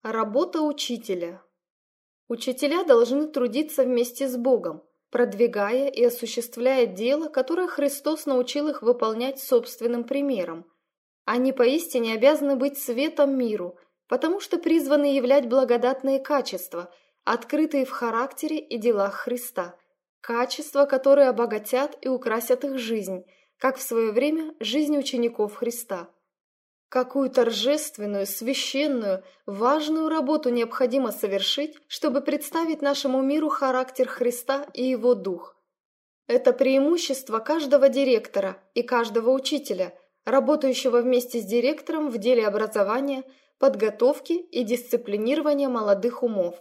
Работа учителя. Учителя должны трудиться вместе с Богом, продвигая и осуществляя дело, которое Христос научил их выполнять собственным примером. Они поистине обязаны быть светом миру, потому что призваны являть благодатные качества, открытые в характере и делах Христа, качества, которые обогатят и украсят их жизнь, как в свое время жизнь учеников Христа. Какую торжественную, священную, важную работу необходимо совершить, чтобы представить нашему миру характер Христа и Его Дух. Это преимущество каждого директора и каждого учителя, работающего вместе с директором в деле образования, подготовки и дисциплинирования молодых умов.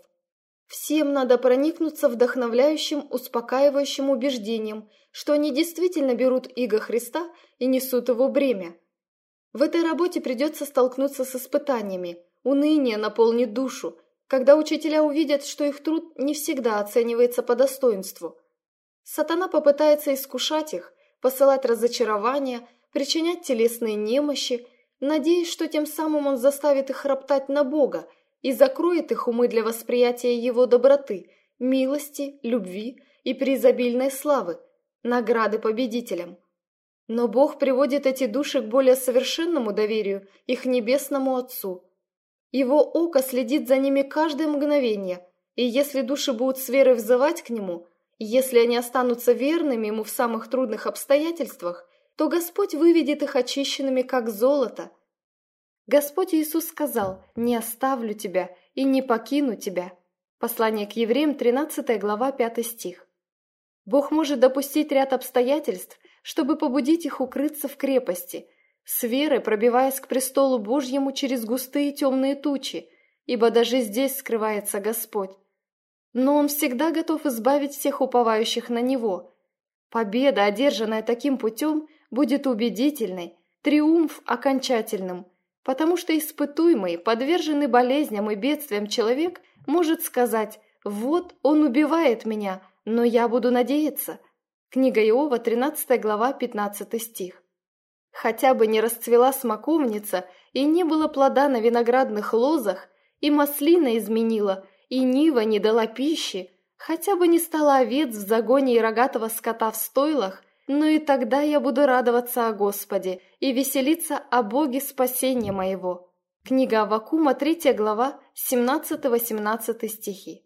Всем надо проникнуться вдохновляющим, успокаивающим убеждением, что они действительно берут иго Христа и несут его бремя. В этой работе придется столкнуться с испытаниями, уныние наполнит душу, когда учителя увидят, что их труд не всегда оценивается по достоинству. Сатана попытается искушать их, посылать разочарования, причинять телесные немощи, надеясь, что тем самым он заставит их роптать на Бога и закроет их умы для восприятия Его доброты, милости, любви и преизобильной славы, награды победителям. Но Бог приводит эти души к более совершенному доверию, их небесному Отцу. Его око следит за ними каждое мгновение, и если души будут с верой взывать к Нему, если они останутся верными Ему в самых трудных обстоятельствах, то Господь выведет их очищенными, как золото. Господь Иисус сказал: «Не оставлю тебя и не покину тебя». Послание к Евреям, 13 глава, 5 стих. Бог может допустить ряд обстоятельств, чтобы побудить их укрыться в крепости, с верой пробиваясь к престолу Божьему через густые темные тучи, ибо даже здесь скрывается Господь. Но Он всегда готов избавить всех уповающих на Него. Победа, одержанная таким путем, будет убедительной, триумф окончательным, потому что испытуемый, подверженный болезням и бедствиям человек может сказать: «Вот он убивает меня, но я буду надеяться». Книга Иова, 13 глава, 15 стих. Хотя бы не расцвела смоковница, и не было плода на виноградных лозах, и маслина изменила, и нива не дала пищи, хотя бы не стало овец в загоне и рогатого скота в стойлах, но и тогда я буду радоваться о Господе и веселиться о Боге спасения моего. Книга Аввакума, 3 глава, 17-18 стихи.